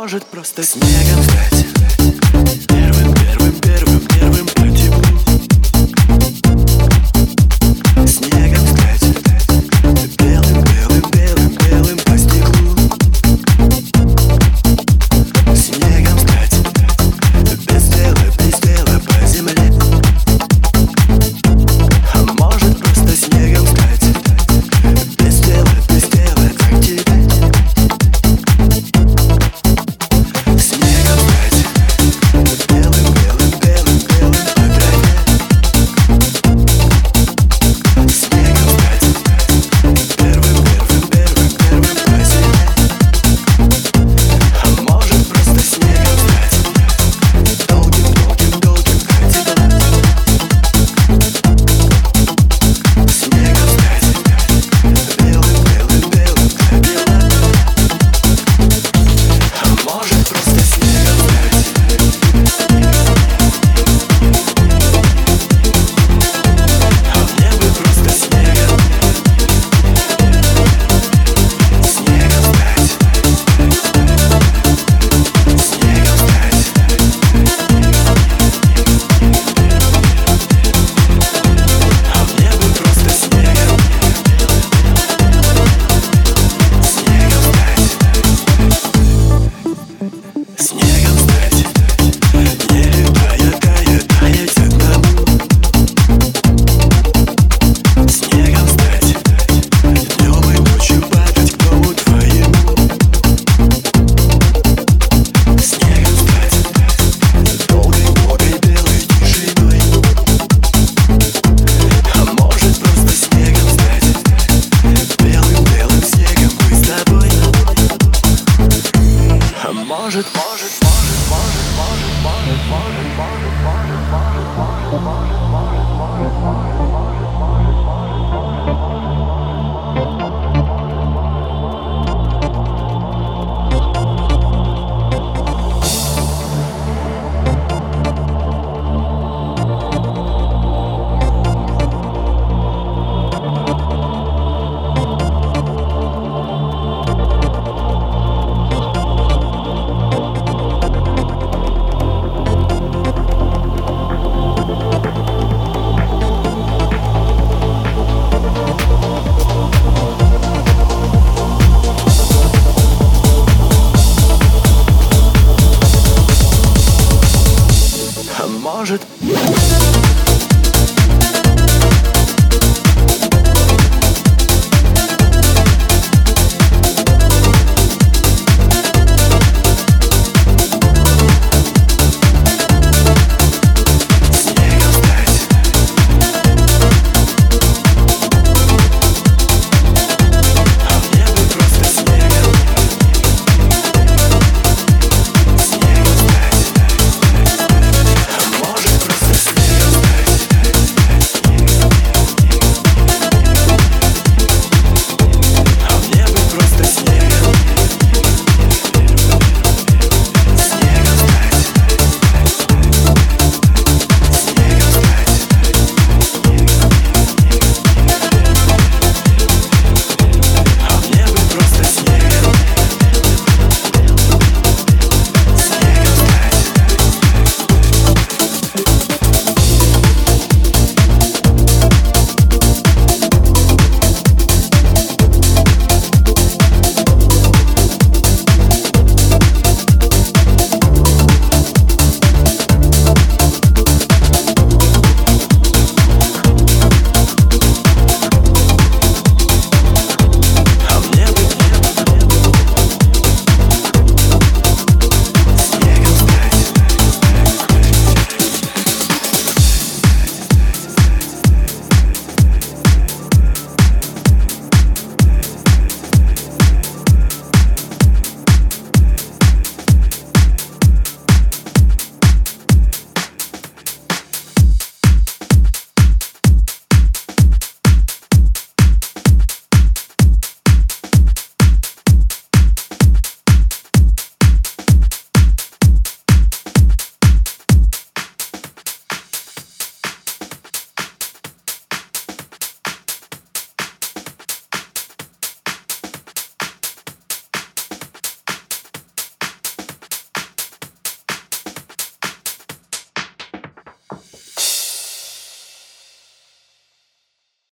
может просто снегом стать. Первым по теплу. Снегом стать. Белым по стеклу. Снегом стать. Без дела по земле. А может просто снегом стать. Без дела так тебе. Снегом стать. Белым по траве. Снегом стать. Первым по земле. А может просто снегом стать. Долгим по теплу. Снегом стать. Белым по белому. А может просто снегом стать. А мне бы просто снегом. Снегом стать. Снегом стать. А мне бы просто снегом. Снегом стать. Снегом стать. Не летая, таять одному. Снегом стать. Днем и ночью падать к дому твоему. Снегом стать. Долгой белой тишиной. А может просто снегом стать. Белым снегом мы с тобой. А может